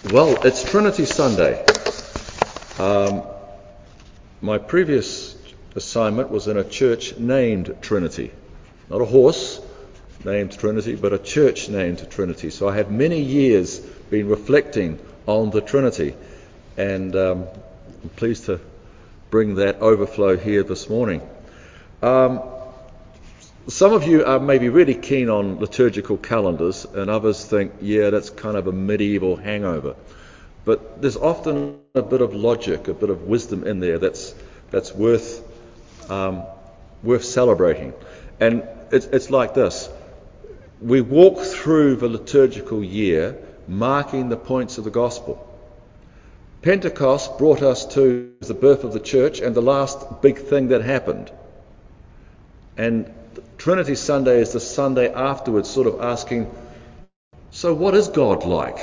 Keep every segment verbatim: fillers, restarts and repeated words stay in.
Well, it's Trinity Sunday. Um, my previous assignment was in a church named Trinity. Not a horse named Trinity, but a church named Trinity. So I have many years been reflecting on the Trinity, and um, I'm pleased to bring that overflow here this morning. Um, some of you are maybe really keen on liturgical calendars, and others think, yeah, that's kind of a medieval hangover. But there's often a bit of logic, a bit of wisdom in there that's that's worth um, worth celebrating. And it's, it's like this. We walk through the liturgical year marking the points of the gospel. Pentecost brought us to the birth of the church and the last big thing that happened. And Trinity Sunday is the Sunday afterwards, sort of asking, so what is God like?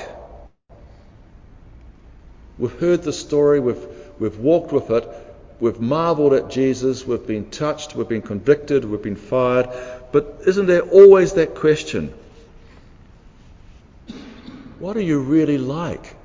We've heard the story, we've we've walked with it, we've marvelled at Jesus, we've been touched, we've been convicted, we've been fired, but isn't there always that question? What are you really like?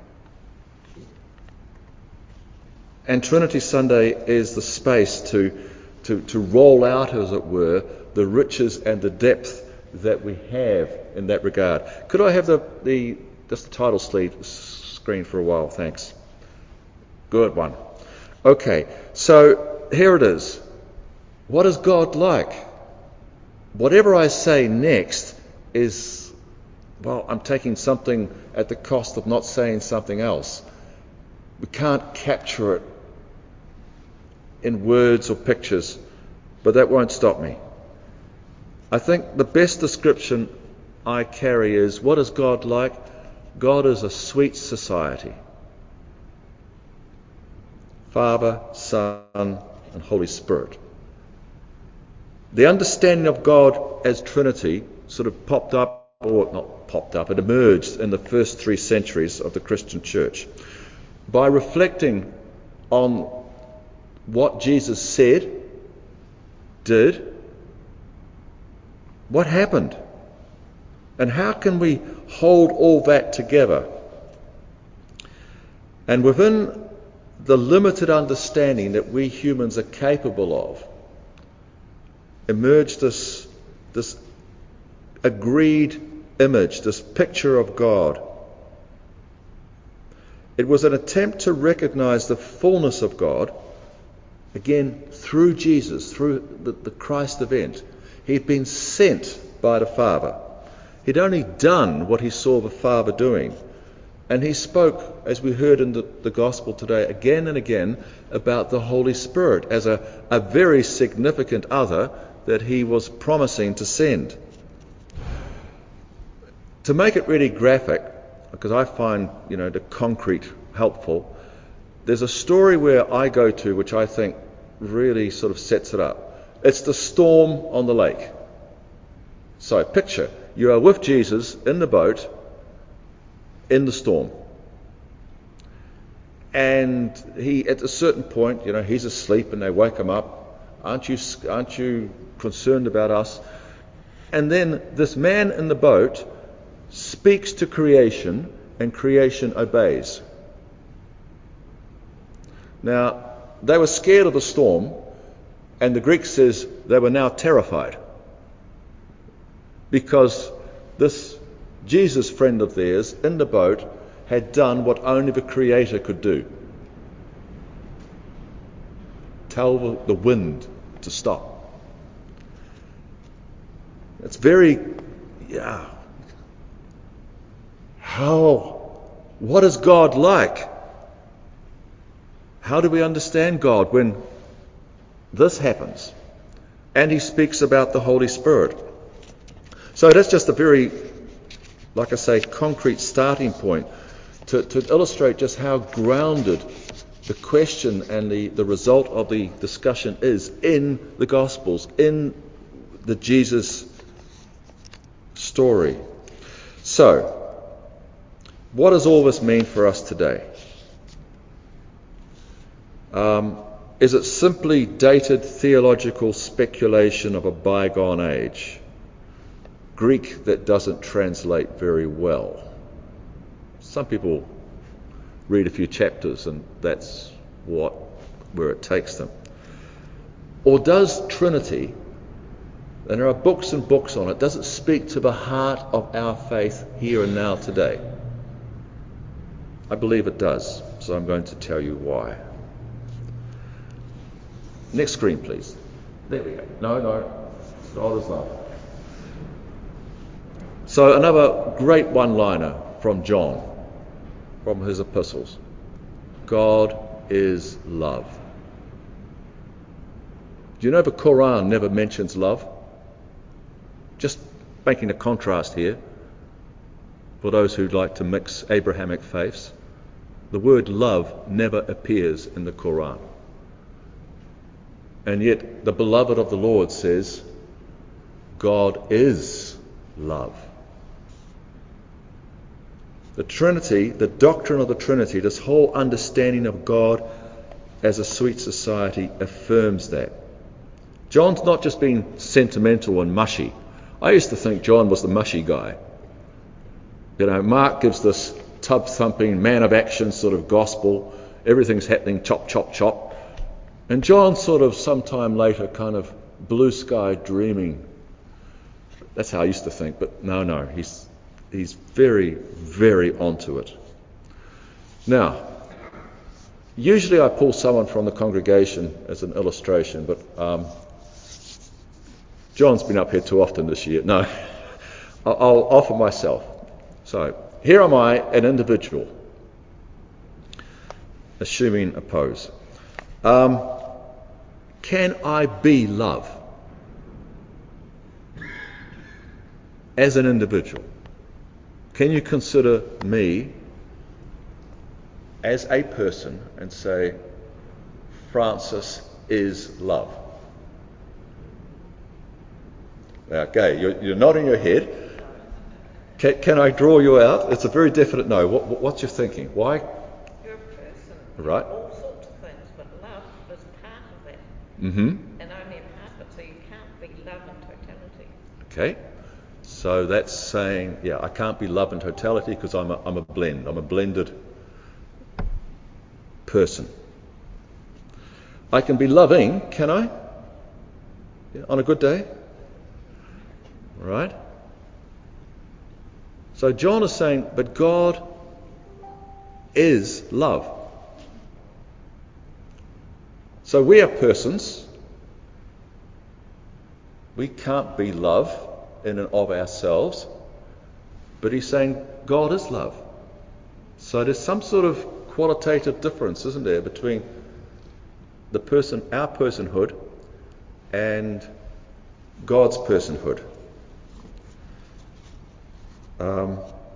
And Trinity Sunday is the space to, to, to roll out, as it were, the riches and the depth that we have in that regard. Could I have the, the just the title sleeve screen for a while? Thanks. Good one. Okay, so here it is. What is God like? Whatever I say next is, well, I'm taking something at the cost of not saying something else. We can't capture it in words or pictures, but that won't stop me. I think the best description I carry is, what is God like? God is a sweet society. Father, Son, and Holy Spirit. The understanding of God as Trinity sort of popped up, or not popped up, it emerged in the first three centuries of the Christian church. By reflecting on what Jesus said, did, what happened, and how can we hold all that together? And within the limited understanding that we humans are capable of, emerged this, this agreed image, this picture of God. It was an attempt to recognize the fullness of God, again, through Jesus, through the, the Christ event. He'd been sent by the Father. He'd only done what he saw the Father doing. And he spoke, as we heard in the, the Gospel today, again and again, about the Holy Spirit as a, a very significant other that he was promising to send. To make it really graphic, because I find, you know, the concrete helpful, there's a story where I go to which I think really sort of sets it up. It's the storm on the lake. So picture, you are with Jesus in the boat, in the storm. And he, at a certain point, you know, he's asleep and they wake him up. Aren't you, aren't you concerned about us? And then this man in the boat speaks to creation, and creation obeys. Now, they were scared of the storm, and the Greek says they were now terrified. Because this Jesus friend of theirs in the boat had done what only the Creator could do. Tell the wind to stop. It's very, yeah. How, what is God like? How do we understand God when this happens? And he speaks about the Holy Spirit. So that's just a very, like I say, concrete starting point to, to illustrate just how grounded the question and the, the result of the discussion is in the Gospels, in the Jesus story. So, what does all this mean for us today? Um, is it simply dated theological speculation of a bygone age? Greek that doesn't translate very well. Some people read a few chapters and that's what where it takes them. Or does Trinity, and there are books and books on it, does it speak to the heart of our faith here and now today? I believe it does, so I'm going to tell you why. Next screen, please. There we go. No, no. God is love. So another great one-liner from John, from his epistles. God is love. Do you know the Quran never mentions love? Just making a contrast here for those who'd like to mix Abrahamic faiths. The word love never appears in the Quran. And yet the beloved of the Lord says, God is love. The Trinity, the doctrine of the Trinity, this whole understanding of God as a sweet society affirms that. John's not just being sentimental and mushy. I used to think John was the mushy guy. You know, Mark gives this tub-thumping, man of action sort of gospel. Everything's happening, chop, chop, chop. And John sort of sometime later kind of blue sky dreaming. That's how I used to think, but no, no, he's he's very, very onto it. Now, usually I pull someone from the congregation as an illustration, but um, John's been up here too often this year. No, I'll, I'll offer myself. So, here am I, an individual, assuming a pose. Um, can I be love as an individual? Can you consider me as a person and say, Francis is love? Okay, you're, you're nodding your head. Can, can I draw you out? It's a very definite no. What, what, what's your thinking? Why? You're a person. Right. All sorts of things, but love is part of that. Mm-hmm. And only a part of it, so you can't be love in totality. Okay. So that's saying, yeah, I can't be love in totality because I'm a, I'm a blend. I'm a blended person. I can be loving, can I? Yeah, on a good day? Right? So John is saying, but God is love. So we are persons. We can't be love in and of ourselves, but he's saying God is love. So there's some sort of qualitative difference, isn't there, between the person, our personhood, and God's personhood. Um,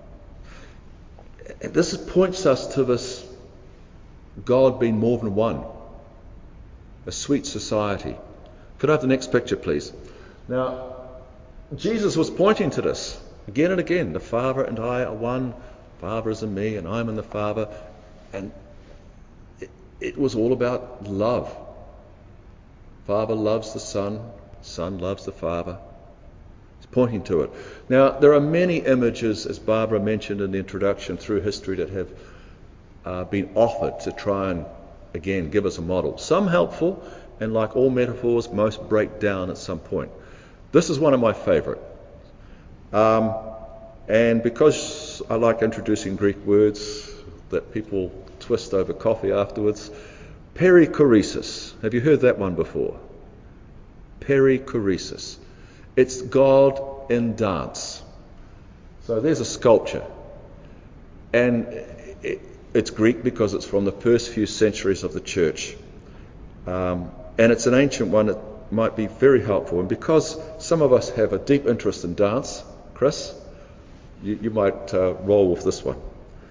and this points us to this God being more than one, a sweet society. Could I have the next picture, please? Now, Jesus was pointing to this again and again. The Father and I are one. Father is in me, and I'm in the Father. And it, it was all about love. Father loves the Son. Son loves the Father. He's pointing to it. Now, there are many images, as Barbara mentioned in the introduction, through history that have uh, been offered to try and, again, give us a model. Some helpful, and like all metaphors, most break down at some point. This is one of my favourite. Um, and because I like introducing Greek words that people twist over coffee afterwards, perichoresis. Have you heard that one before? Perichoresis. It's God in dance. So there's a sculpture. And it, it's Greek because it's from the first few centuries of the church. Um, and it's an ancient one that might be very helpful. And because some of us have a deep interest in dance, Chris, you, you might uh, roll with this one.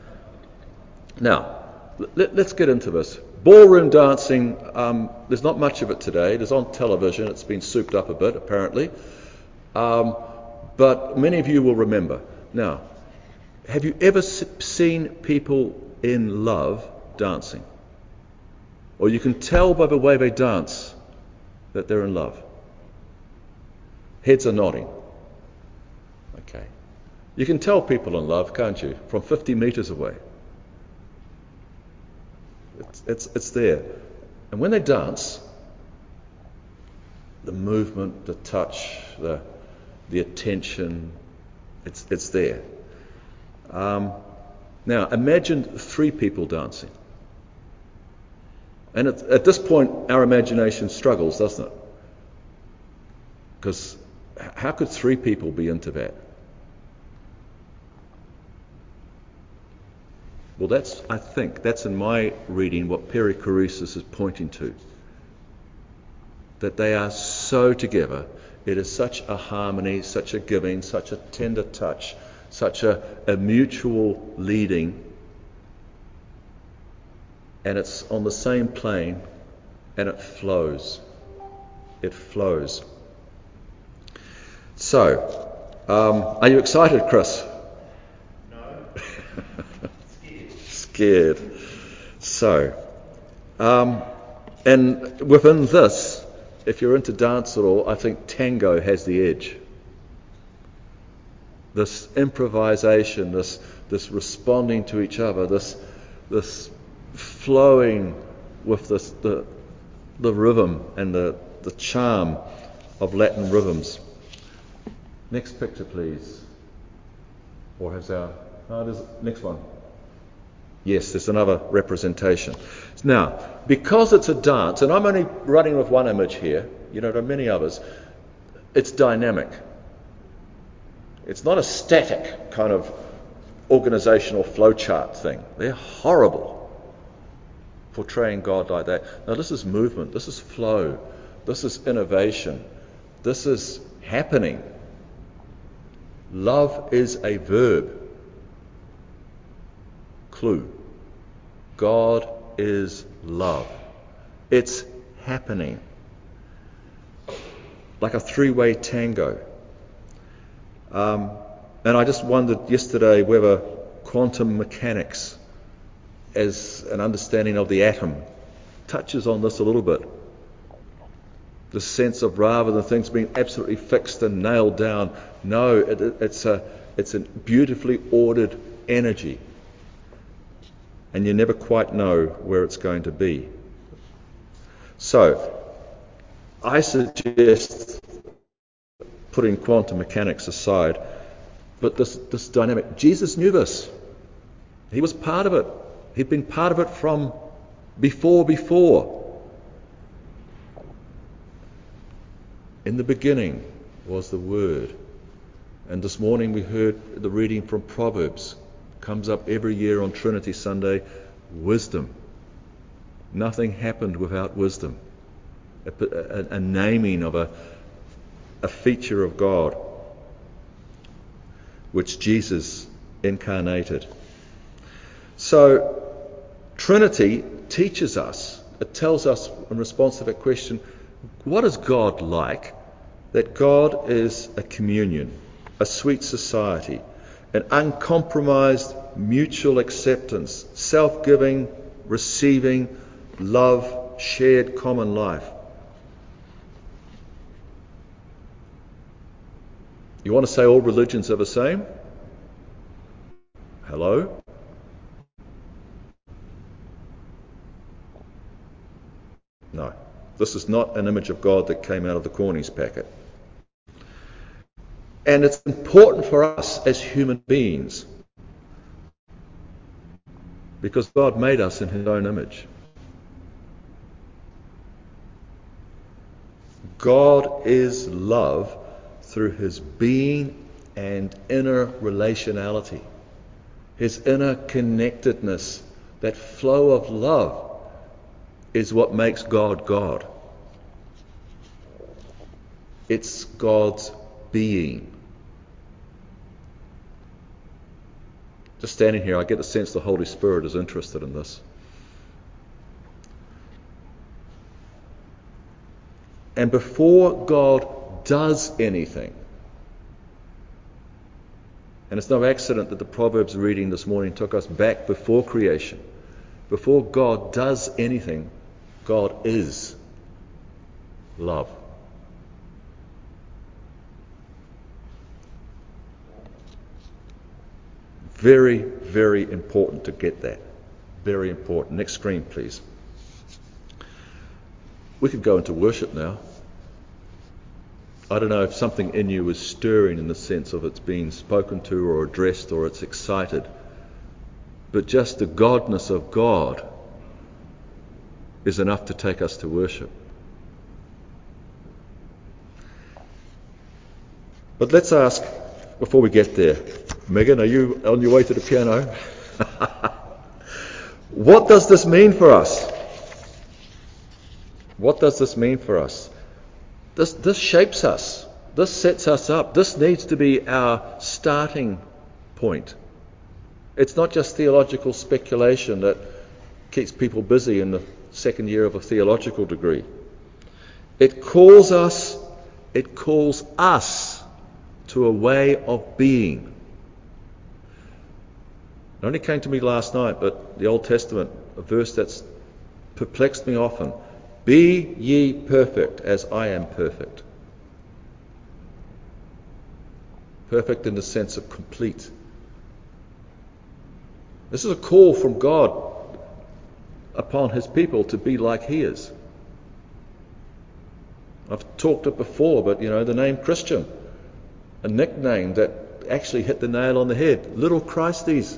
Now, let, let's get into this. Ballroom dancing, um, there's not much of it today. It is on television. It's been souped up a bit, apparently. Um, but many of you will remember. Now, have you ever seen people in love dancing? Or you can tell by the way they dance that they're in love. Heads are nodding. Okay. You can tell people in love, can't you? From fifty metres away. It's, it's, it's there. And when they dance, the movement, the touch, the, the attention, it's, it's there. Um, now, imagine three people dancing. And at, at this point, our imagination struggles, doesn't it? Because how could three people be into that? Well, that's, I think, that's in my reading what perichoresis is pointing to. That they are so together. It is such a harmony, such a giving, such a tender touch, such a, a mutual leading. And it's on the same plane, and it flows. It flows. So, um, are you excited, Chris? No. Scared. Scared. So, um, and within this, if you're into dance at all, I think tango has the edge. This improvisation, this this responding to each other, this this flowing with this, the the rhythm and the, the charm of Latin rhythms. Next picture, please. Or has our... No, there's... Next one. Yes, there's another representation. Now, because it's a dance, and I'm only running with one image here, you know, there are many others, it's dynamic. It's not a static kind of organizational flowchart thing. They're horrible, portraying God like that. Now, this is movement, this is flow, this is innovation, this is happening. Love is a verb. Clue. God is love. It's happening. Like a three-way tango. Um, and I just wondered yesterday whether quantum mechanics as an understanding of the atom touches on this a little bit. The sense of rather than things being absolutely fixed and nailed down, no, it, it's a it's a beautifully ordered energy. And you never quite know where it's going to be. So, I suggest putting quantum mechanics aside, but this, this dynamic, Jesus knew this. He was part of it. He'd been part of it from before before. In the beginning was the Word. And this morning we heard the reading from Proverbs. Comes up every year on Trinity Sunday. Wisdom. Nothing happened without wisdom. A, a, a naming of a, a feature of God, which Jesus incarnated. So, Trinity teaches us, it tells us in response to that question, what is God like? That God is a communion, a sweet society, an uncompromised mutual acceptance, self-giving, receiving, love, shared common life. You want to say all religions are the same? Hello? No. This is not an image of God that came out of the Cornies packet. And it's important for us as human beings because God made us in His own image. God is love through His being and inner relationality. His inner connectedness, that flow of love, is what makes God God. It's God's being. Just standing here, I get the sense the Holy Spirit is interested in this. And before God does anything, and it's no accident that the Proverbs reading this morning took us back before creation. Before God does anything, God is love. Very, very important to get that. Very important. Next screen, please. We could go into worship now. I don't know if something in you is stirring in the sense of it's being spoken to or addressed or it's excited. But just the godness of God is enough to take us to worship. But let's ask, before we get there, Megan, are you on your way to the piano? What does this mean for us? What does this mean for us? This, this shapes us. This sets us up. This needs to be our starting point. It's not just theological speculation that keeps people busy in the second year of a theological degree. It calls us, it calls us to a way of being. It only came to me last night, but the Old Testament, a verse that's perplexed me often. Be ye perfect as I am perfect. Perfect in the sense of complete. This is a call from God upon his people to be like he is. I've talked it before, but you know, the name Christian, a nickname that actually hit the nail on the head. Little Christies.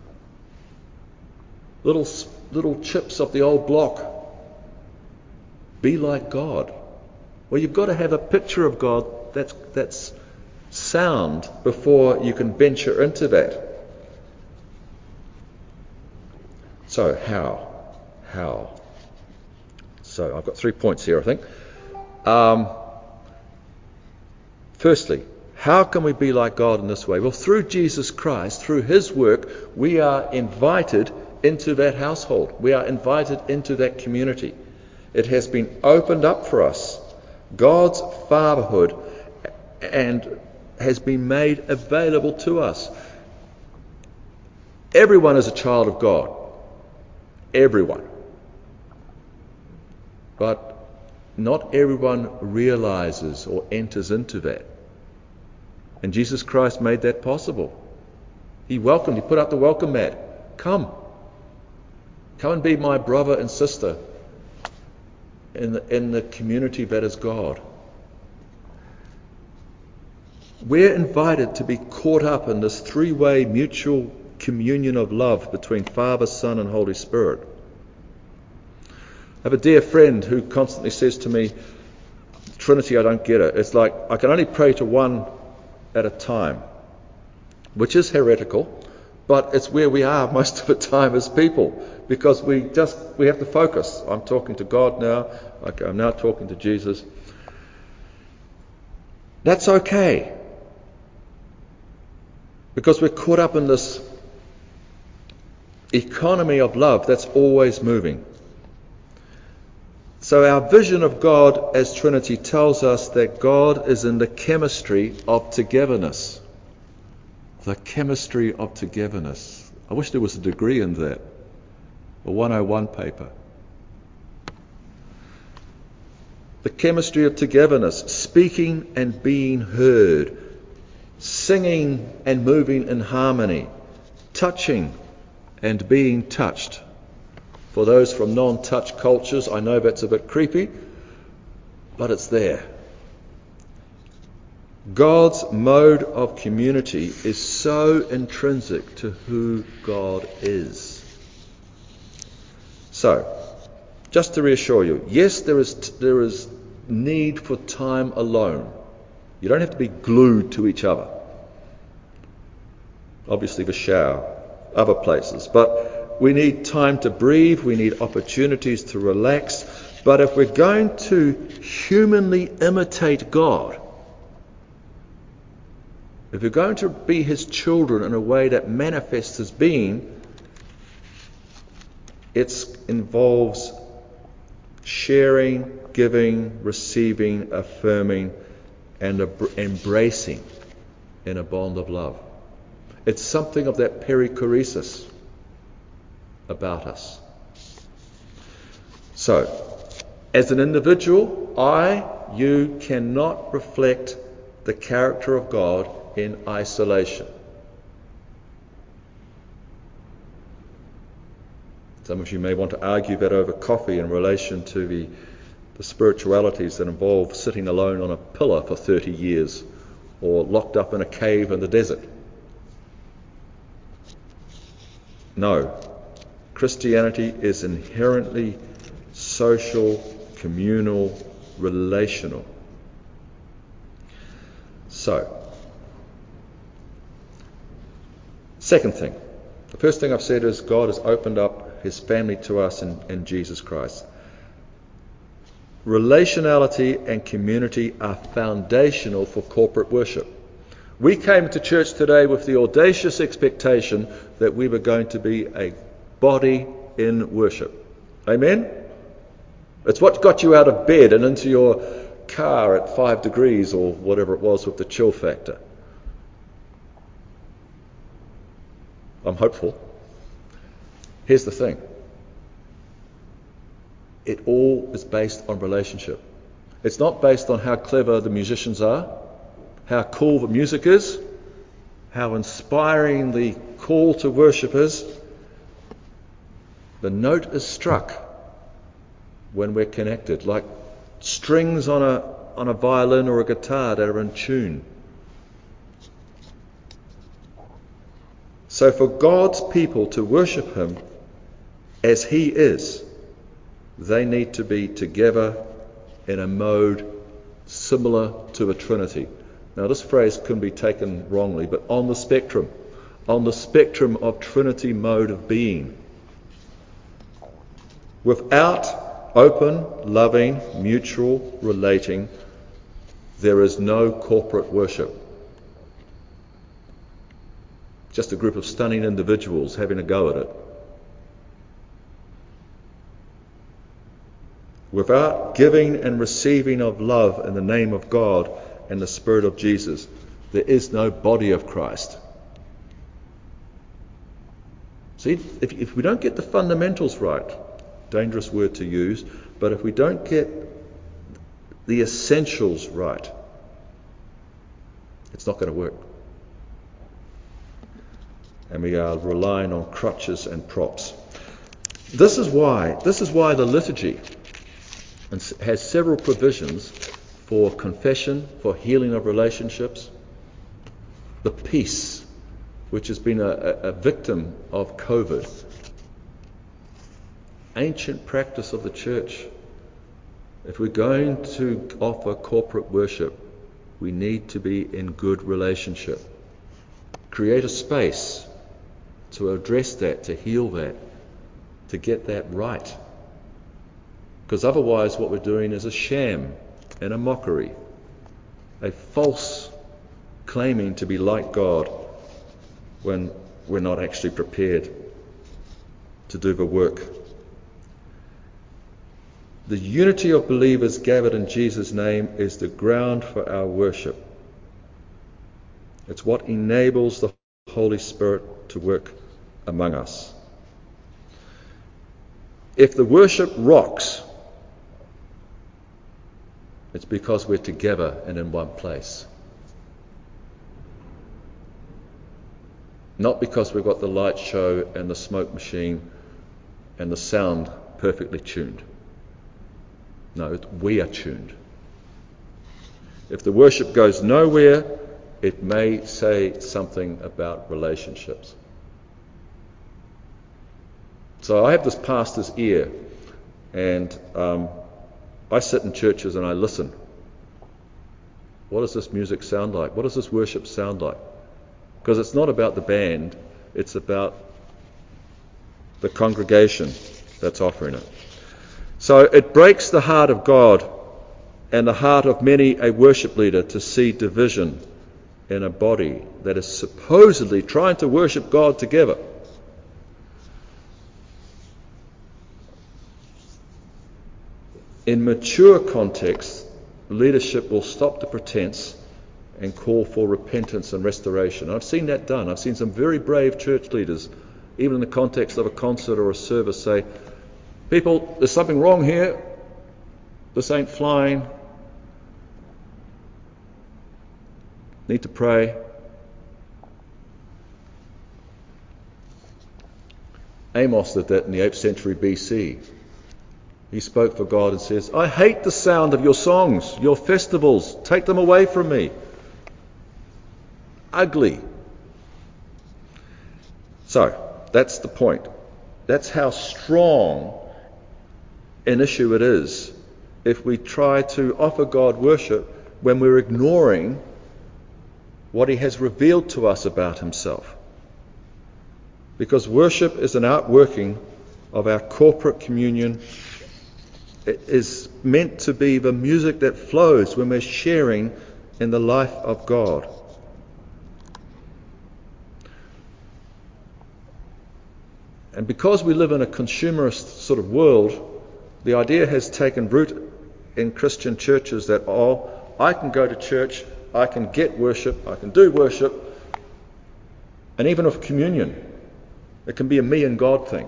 Little, little chips of the old block. Be like God. Well, you've got to have a picture of God that's, that's sound before you can venture into that. So, how? How? So, I've got three points here, I think. Um, firstly, how can we be like God in this way? Well, through Jesus Christ, through his work, we are invited into that household. We are invited into that community. It has been opened up for us. God's fatherhood and has been made available to us. Everyone is a child of God. Everyone. But not everyone realizes or enters into that. And Jesus Christ made that possible. He welcomed, he put out the welcome mat. Come. Come and be my brother and sister in the, in the community that is God. We're invited to be caught up in this three-way mutual communion of love between Father, Son, and Holy Spirit. I have a dear friend who constantly says to me, Trinity, I don't get it. It's like I can only pray to one at a time, which is heretical, but it's where we are most of the time as people, because we just we have to focus. I'm talking to God now. Okay, I'm now talking to Jesus. That's okay, because we're caught up in this economy of love that's always moving. So our vision of God as Trinity tells us that God is in the chemistry of togetherness. The chemistry of togetherness. I wish there was a degree in that. A one oh one paper. The chemistry of togetherness. Speaking and being heard. Singing and moving in harmony. Touching and being touched. For those from non-touch cultures, I know that's a bit creepy, but it's there. God's mode of community is so intrinsic to who God is. So, just to reassure you, yes, there is there is need for time alone. You don't have to be glued to each other. Obviously the shower, other places, but we need time to breathe, we need opportunities to relax. But if we're going to humanly imitate God, if we're going to be his children in a way that manifests his being, it involves sharing, giving, receiving, affirming, and embracing in a bond of love. It's something of that perichoresis about us. So, as an individual, I, you cannot reflect the character of God in isolation. Some of you may want to argue that over coffee in relation to the, the spiritualities that involve sitting alone on a pillar for thirty years or locked up in a cave in the desert. No. Christianity is inherently social, communal, relational. So, second thing. The first thing I've said is God has opened up his family to us in, in Jesus Christ. Relationality and community are foundational for corporate worship. We came to church today with the audacious expectation that we were going to be a body in worship. Amen? It's what got you out of bed and into your car at five degrees or whatever it was with the chill factor. I'm hopeful. Here's the thing. It all is based on relationship. It's not based on how clever the musicians are, how cool the music is, how inspiring the call to worship is. The note is struck when we're connected, like strings on a on a violin or a guitar that are in tune. So for God's people to worship him as he is, they need to be together in a mode similar to the Trinity. Now this phrase can be taken wrongly, but on the spectrum, on the spectrum of Trinity mode of being. Without open, loving, mutual relating, there is no corporate worship. Just a group of stunning individuals having a go at it. Without giving and receiving of love in the name of God and the Spirit of Jesus, there is no body of Christ. See, if, if we don't get the fundamentals right, dangerous word to use, but if we don't get the essentials right, it's not going to work. And we are relying on crutches and props. This is why, this is why the liturgy has several provisions for confession, for healing of relationships, the peace, which has been a, a victim of COVID. Ancient practice of the church. If we're going to offer corporate worship, we need to be in good relationship. Create a space to address that, to heal that, to get that right. Because otherwise what we're doing is a sham and a mockery, a false claiming to be like God when we're not actually prepared to do the work. The unity of believers gathered in Jesus' name is the ground for our worship. It's what enables the Holy Spirit to work among us. If the worship rocks, it's because we're together and in one place. Not because we've got the light show and the smoke machine and the sound perfectly tuned. No, we are tuned. If the worship goes nowhere, it may say something about relationships. So I have this pastor's ear, and um, I sit in churches and I listen. What does this music sound like? What does this worship sound like? Because it's not about the band, it's about the congregation that's offering it. So it breaks the heart of God and the heart of many a worship leader to see division in a body that is supposedly trying to worship God together. In mature context, leadership will stop the pretense and call for repentance and restoration. I've seen that done. I've seen some very brave church leaders, even in the context of a concert or a service, say, people, there's something wrong here. This ain't flying. Need to pray. Amos did that in the eighth century B C. He spoke for God and says, I hate the sound of your songs, your festivals. Take them away from me. Ugly. So, that's the point. That's how strong an issue it is if we try to offer God worship when we're ignoring what he has revealed to us about himself. Because worship is an outworking of our corporate communion. It is meant to be the music that flows when we're sharing in the life of God. And because we live in a consumerist sort of world, the idea has taken root in Christian churches that, oh, I can go to church, I can get worship, I can do worship, and even with communion, it can be a me and God thing.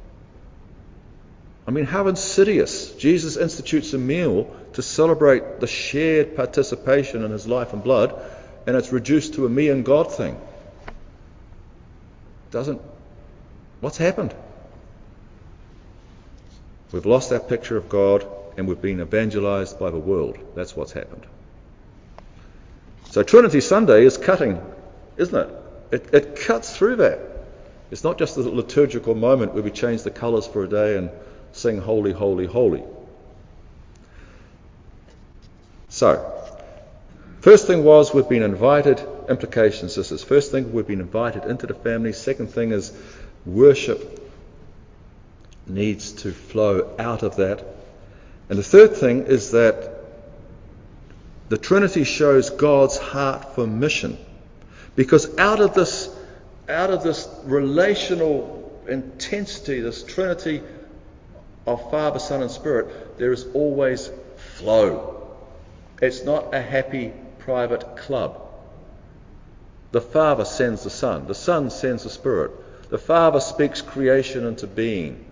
I mean, how insidious. Jesus institutes a meal to celebrate the shared participation in his life and blood, and it's reduced to a me and God thing. Doesn't... What's happened? We've lost our picture of God, and we've been evangelized by the world. That's what's happened. So Trinity Sunday is cutting, isn't it? It, it cuts through that. It's not just a liturgical moment where we change the colours for a day and sing holy, holy, holy. So, first thing was we've been invited, implications this is, first thing we've been invited into the family. Second thing is worship needs to flow out of that. And the third thing is that the Trinity shows God's heart for mission. Because out of this, out of this relational intensity, this Trinity of Father, Son and Spirit, there is always flow. It's not a happy private club. The Father sends the Son. The Son sends the Spirit. The Father speaks creation into being.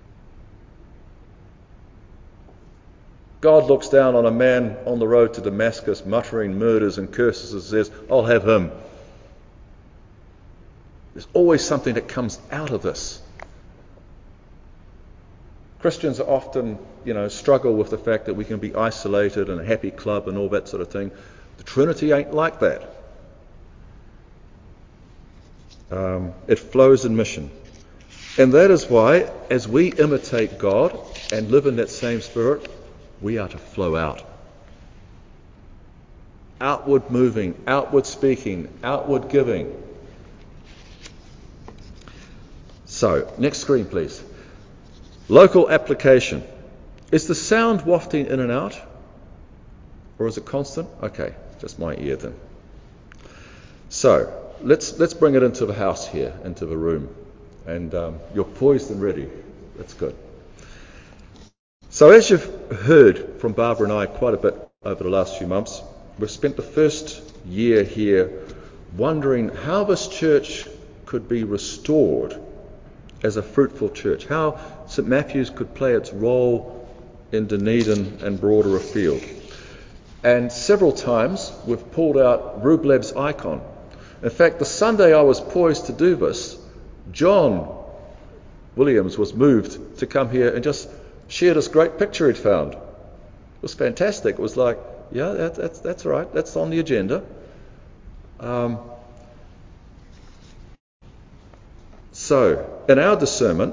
God looks down on a man on the road to Damascus muttering murders and curses and says, I'll have him. There's always something that comes out of this. Christians are often, you know, struggle with the fact that we can be isolated and a happy club and all that sort of thing. The Trinity ain't like that. Um, it flows in mission. And that is why, as we imitate God and live in that same spirit, we are to flow out. Outward moving, outward speaking, outward giving. So, next screen please. Local application. Is the sound wafting in and out? Or is it constant? Okay, just my ear then. So, let's let's bring it into the house here, into the room. And um, you're poised and ready. That's good. So as you've heard from Barbara and I quite a bit over the last few months, we've spent the first year here wondering how this church could be restored as a fruitful church, how St Matthew's could play its role in Dunedin and broader afield. And several times we've pulled out Rublev's icon. In fact, the Sunday I was poised to do this, John Williams was moved to come here and just share this great picture he'd found. It was fantastic. It was like, yeah, that, that's that's right. That's on the agenda. Um, so, in our discernment,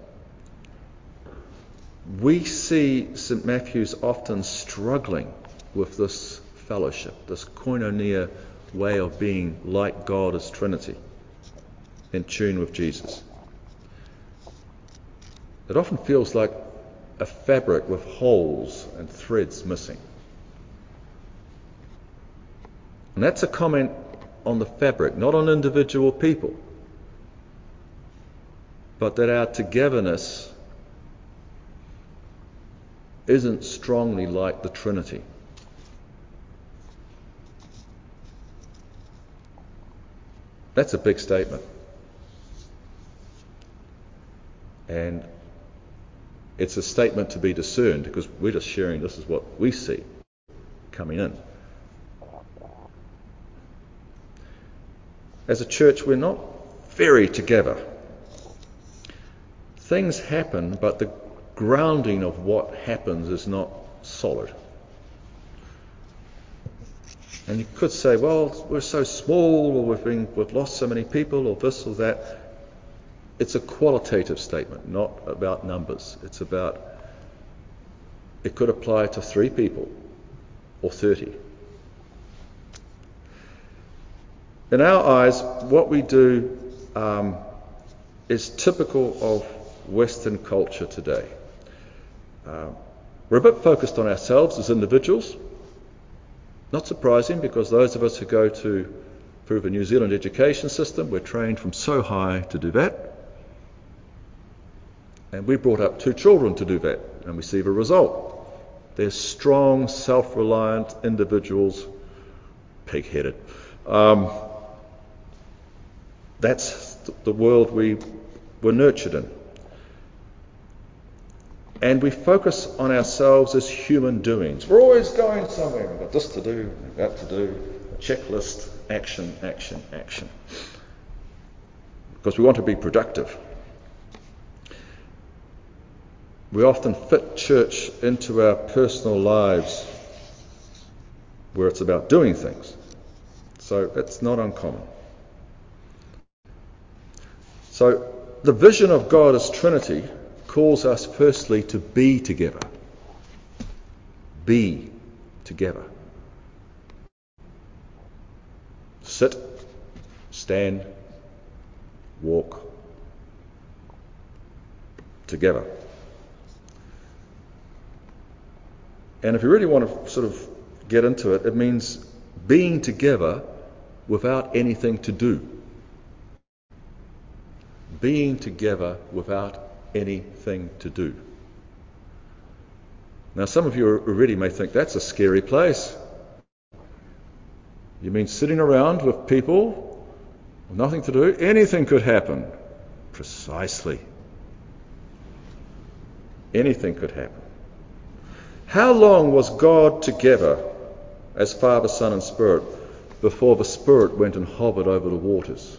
we see St Matthew's often struggling with this fellowship, this koinonia way of being like God as Trinity, in tune with Jesus. It often feels like a fabric with holes and threads missing. And that's a comment on the fabric, not on individual people, but that our togetherness isn't strongly like the Trinity. That's a big statement. And it's a statement to be discerned, because we're just sharing this is what we see coming in. As a church, we're not very together. things happen, but the grounding of what happens is not solid. And you could say, well, we're so small, or we've, been, we've lost so many people, or this or that. It's a qualitative statement, not about numbers. It's about, it could apply to three people or thirty. In our eyes, what we do um, is typical of Western culture today. Uh, we're a bit focused on ourselves as individuals. Not surprising, because those of us who go to through the New Zealand education system, we're trained from so high to do that. And we brought up two children to do that, and we see the result. They're strong, self-reliant individuals, pig-headed. Um, that's the world we were nurtured in. And we focus on ourselves as human doings. We're always going somewhere. We've got this to do, that to do, a checklist, action, action, action. Because we want to be productive. We often fit church into our personal lives where it's about doing things. So it's not uncommon. So the vision of God as Trinity calls us firstly to be together. Be together. Sit, stand, walk together. And if you really want to sort of get into it, it means being together without anything to do. Being together without anything to do. Now, some of you already may think that's a scary place. You mean sitting around with people with nothing to do? Anything could happen. Precisely. Anything could happen. How long was God together as Father, Son and Spirit before the Spirit went and hovered over the waters?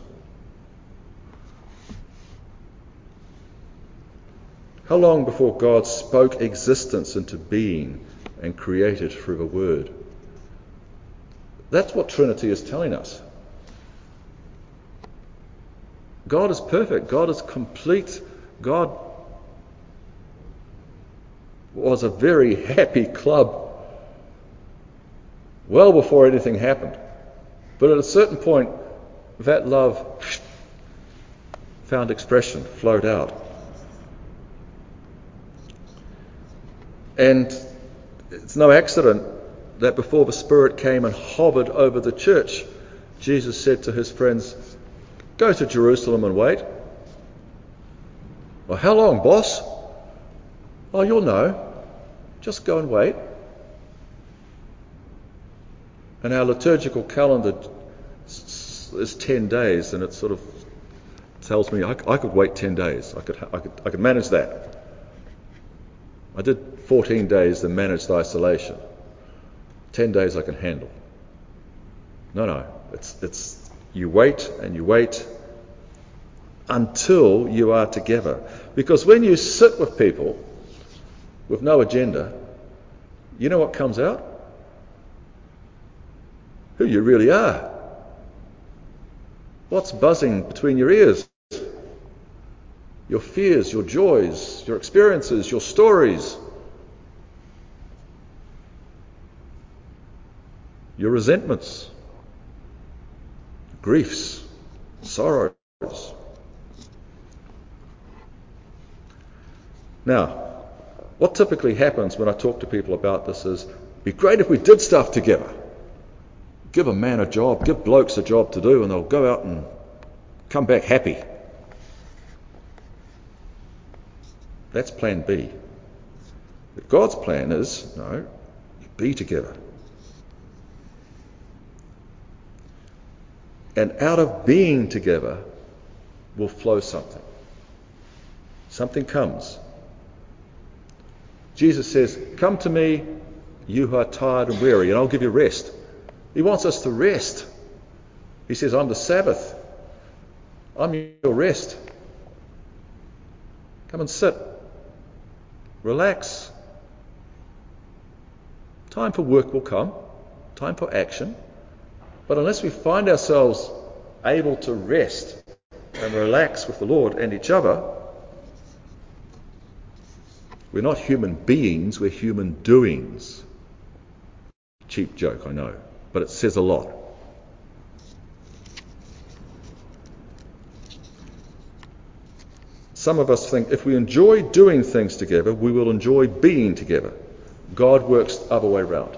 How long before God spoke existence into being and created through the Word? That's what Trinity is telling us. God is perfect. God is complete. God was a very happy club well before anything happened. But at a certain point, that love found expression, flowed out. And it's no accident that before the Spirit came and hovered over the church, Jesus said to his friends, go to Jerusalem and wait. Well, how long, boss? Oh, you'll know. Just go and wait. And our liturgical calendar is ten days, and it sort of tells me I, I could wait ten days. I could, I could, I could manage that. I did fourteen days and managed isolation. ten days I can handle. No, no. It's, it's, you wait and you wait until you are together. Because when you sit with people with no agenda, you know what comes out? Who you really are. What's buzzing between your ears? Your fears, your joys, your experiences, your stories. Your resentments, griefs, sorrows. Now, what typically happens when I talk to people about this is, it'd be great if we did stuff together. Give a man a job, give blokes a job to do, and they'll go out and come back happy. That's plan B. But God's plan is, no, you be together. And out of being together will flow something. Something comes. Jesus says, come to me, you who are tired and weary, and I'll give you rest. He wants us to rest. He says, I'm the Sabbath. I'm your rest. Come and sit. Relax. Time for work will come. Time for action. But unless we find ourselves able to rest and relax with the Lord and each other, we're not human beings, we're human doings. Cheap joke, I know, but it says a lot. Some of us think if we enjoy doing things together, we will enjoy being together. God works the other way round.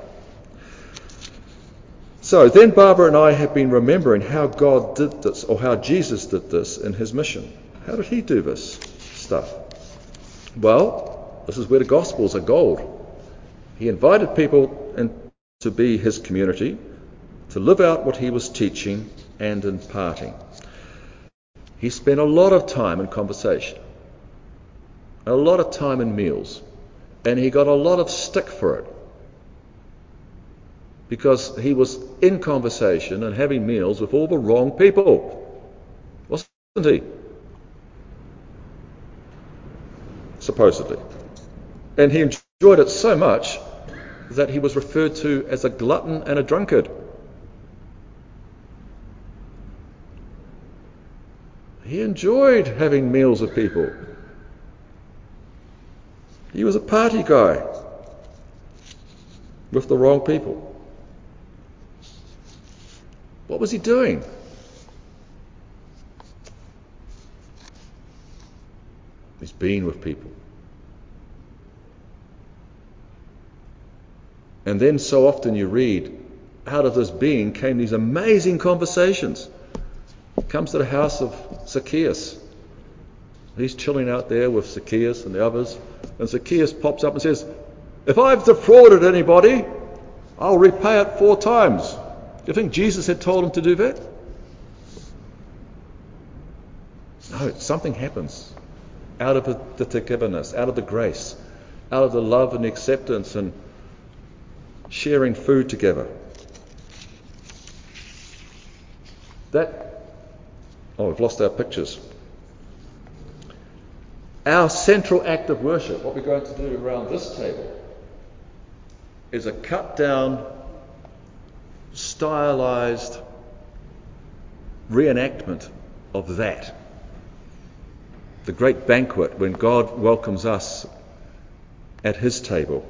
So then Barbara and I have been remembering how God did this, or how Jesus did this in his mission. How did he do this stuff? Well, this is where the Gospels are gold. He invited people in to be his community, to live out what he was teaching and imparting. He spent a lot of time in conversation, a lot of time in meals, and he got a lot of stick for it, because he was in conversation and having meals with all the wrong people, wasn't he? Supposedly. And he enjoyed it so much that he was referred to as a glutton and a drunkard. He enjoyed having meals with people. He was a party guy with the wrong people. What was he doing? He's being with people. And then so often you read, out of this being came these amazing conversations. He comes to the house of Zacchaeus. He's chilling out there with Zacchaeus and the others. And Zacchaeus pops up and says, if I've defrauded anybody, I'll repay it four times. Do you think Jesus had told him to do that? No, something happens out of the togetherness, out of the grace, out of the love and the acceptance and sharing food together. That, oh, we've lost our pictures. Our central act of worship, what we're going to do around this table, is a cut down, stylized reenactment of that. The great banquet when God welcomes us at his table.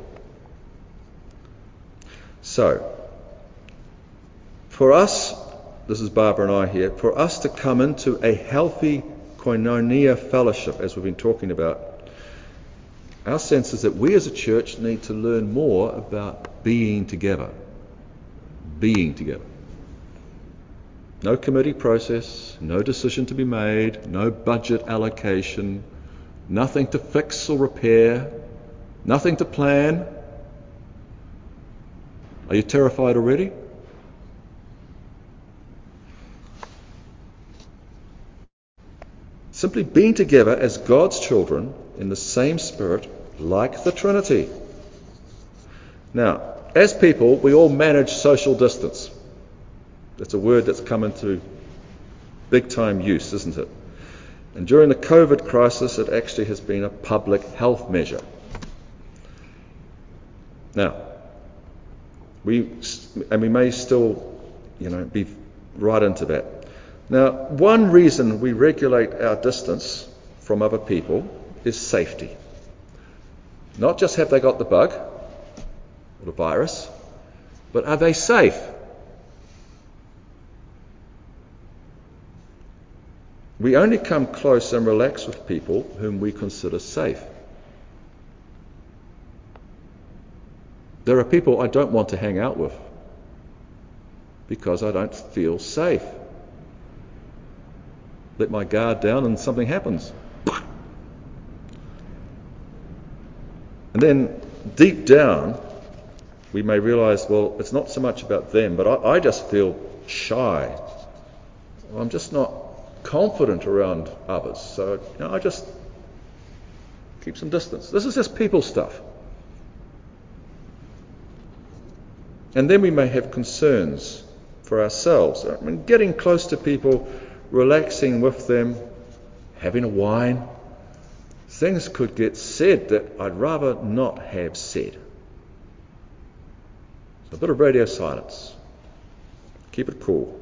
So, for us, this is Barbara and I here, for us to come into a healthy koinonia fellowship, as we've been talking about, our sense is that we as a church need to learn more about being together. Being together. No committee process, no decision to be made, no budget allocation, nothing to fix or repair, nothing to plan. Are you terrified already? Simply being together as God's children in the same spirit, like the Trinity. Now, as people, we all manage social distance. That's a word that's come into big time use, isn't it? And during the COVID crisis, it actually has been a public health measure. Now, we and we may still, you know, be right into that. Now, one reason we regulate our distance from other people is safety. Not just have they got the bug or the virus, but are they safe? We only come close and relax with people whom we consider safe. There are people I don't want to hang out with because I don't feel safe. Let my guard down and something happens. And then deep down, we may realize, well, it's not so much about them, but I, I just feel shy. I'm just not confident around others. So, you know, I just keep some distance. This is just people stuff. And then we may have concerns for ourselves. I mean, getting close to people, relaxing with them, having a wine, things could get said that I'd rather not have said. So a bit of radio silence. Keep it cool.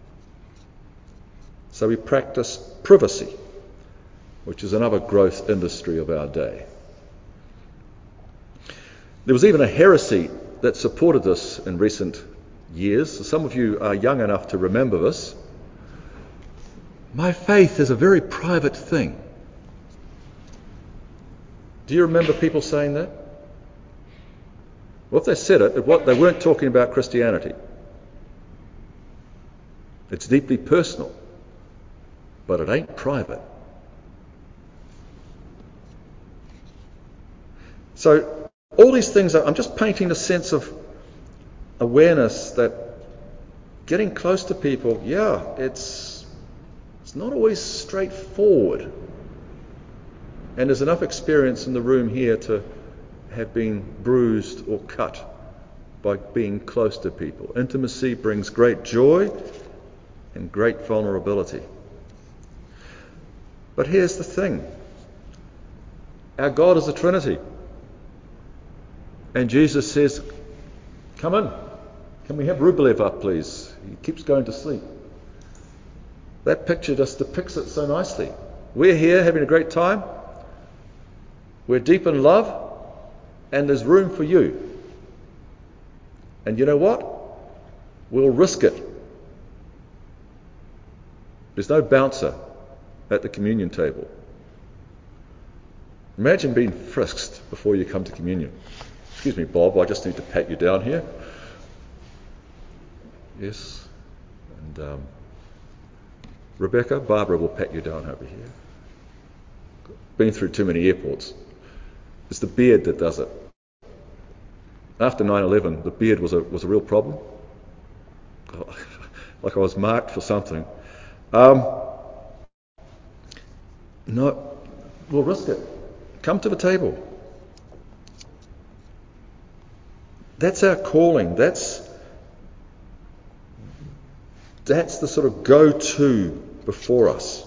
So we practice privacy, which is another growth industry of our day. There was even a heresy that supported this in recent years. Some of you are young enough to remember this. My faith is a very private thing. Do you remember people saying that? Well, if they said it, what they weren't talking about Christianity. It's deeply personal, but it ain't private. So all these things, are, I'm just painting a sense of awareness that getting close to people, yeah, it's it's not always straightforward. And there's enough experience in the room here to have been bruised or cut by being close to people. Intimacy brings great joy and great vulnerability. But here's the thing. Our God is a Trinity. And Jesus says, come in. Can we have Rublev up, please? He keeps going to sleep. That picture just depicts it so nicely. We're here having a great time. We're deep in love. And there's room for you. And you know what? We'll risk it. There's no bouncer at the communion table. Imagine being frisked before you come to communion. Excuse me, Bob, I just need to pat you down here. Yes. And um, Rebecca, Barbara will pat you down over here. Been through too many airports. It's the beard that does it. After nine eleven, the beard was a was a real problem. Like I was marked for something. Um, no, we'll risk it. Come to the table. That's our calling. That's that's the sort of go-to before us.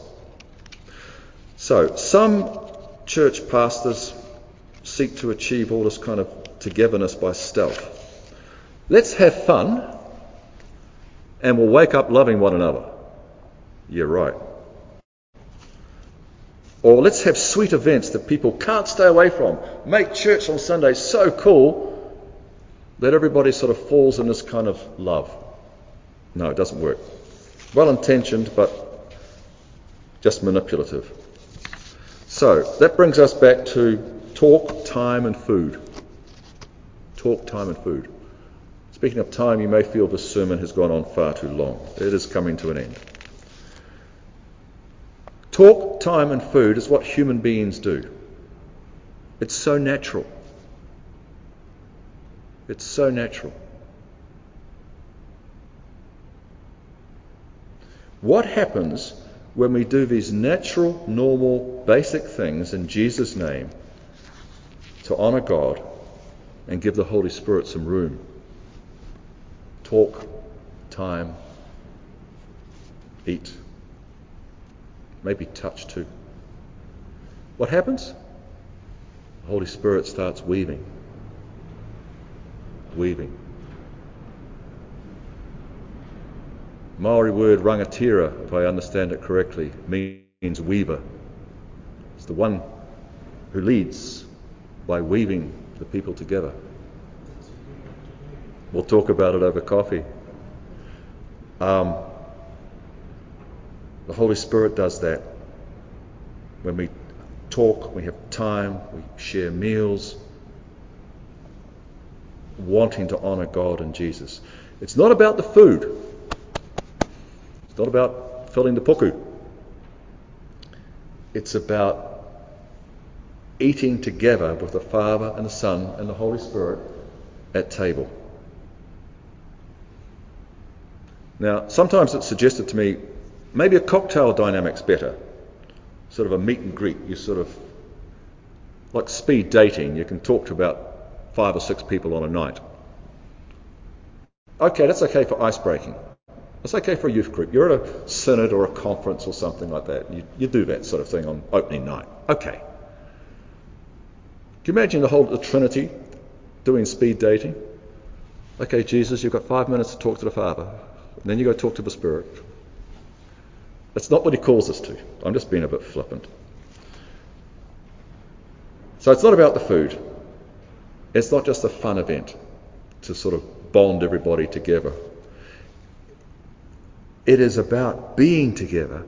So some church pastors seek to achieve all this kind of togetherness by stealth. Let's have fun and we'll wake up loving one another. Yeah, right. Or let's have sweet events that people can't stay away from. Make church on Sunday so cool that everybody sort of falls in this kind of love. No, it doesn't work. Well-intentioned, but just manipulative. So that brings us back to talk, time and food. Talk, time and food. Speaking of time, you may feel this sermon has gone on far too long. It is coming to an end. Talk, time and food is what human beings do. It's so natural. It's so natural. What happens when we do these natural, normal, basic things in Jesus' name to honour God and give the Holy Spirit some room? Talk, time, eat, maybe touch too. What happens? The Holy Spirit starts weaving. Weaving. Maori word rangatira, if I understand it correctly, means weaver. It's the one who leads by weaving the people together. We'll talk about it over coffee. Um, the Holy Spirit does that. When we talk, we have time, we share meals, wanting to honour God and Jesus. It's not about the food. It's not about filling the puku. It's about eating together with the Father and the Son and the Holy Spirit at table. Now, sometimes it's suggested to me, maybe a cocktail dynamic's better. Sort of a meet and greet. You sort of, like speed dating, you can talk to about five or six people on a night. Okay, that's okay for ice breaking. That's okay for a youth group. You're at a synod or a conference or something like that. You, you do that sort of thing on opening night. Okay. you imagine the whole the Trinity doing speed dating? Okay, Jesus, you've got five minutes to talk to the Father, and then you go talk to the Spirit. That's not what he calls us to. I'm just being a bit flippant. So it's not about the food. It's not just a fun event to sort of bond everybody together. It is about being together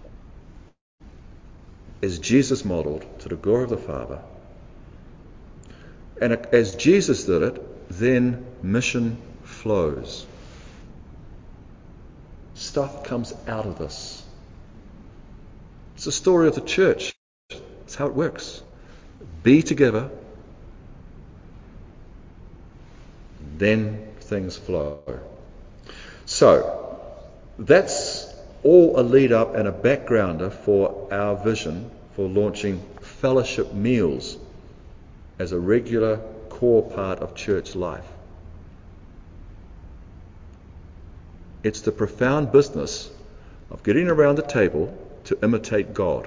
as Jesus modelled to the glory of the Father. And as Jesus did it, then mission flows. Stuff comes out of this. It's the story of the church. It's how it works. Be together, then things flow. So, that's all a lead up and a backgrounder for our vision for launching fellowship meals as a regular core part of church life. It's the profound business of getting around the table to imitate God.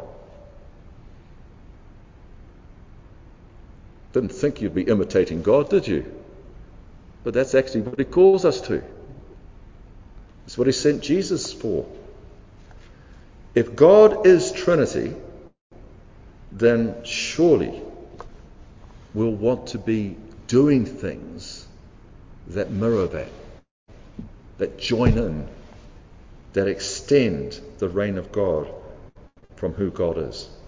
Didn't think you'd be imitating God, did you? But that's actually what he calls us to. It's what he sent Jesus for. If God is Trinity, then surely we'll want to be doing things that mirror that, that join in, that extend the reign of God from who God is.